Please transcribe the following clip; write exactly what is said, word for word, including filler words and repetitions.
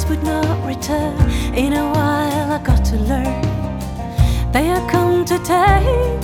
would not return. In a while I got to learn they had come to take